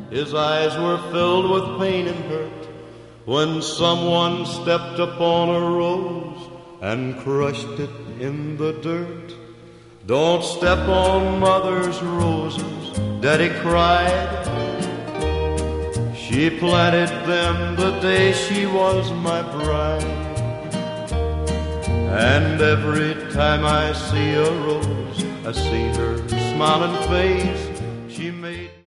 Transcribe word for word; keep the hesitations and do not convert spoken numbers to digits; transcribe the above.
His eyes were filled with pain and hurt when someone stepped upon a rose and crushed it in the dirt. Don't step on mother's roses, Daddy cried. She planted them the day she was my bride. And every time I see a rose, I see her smiling face. She made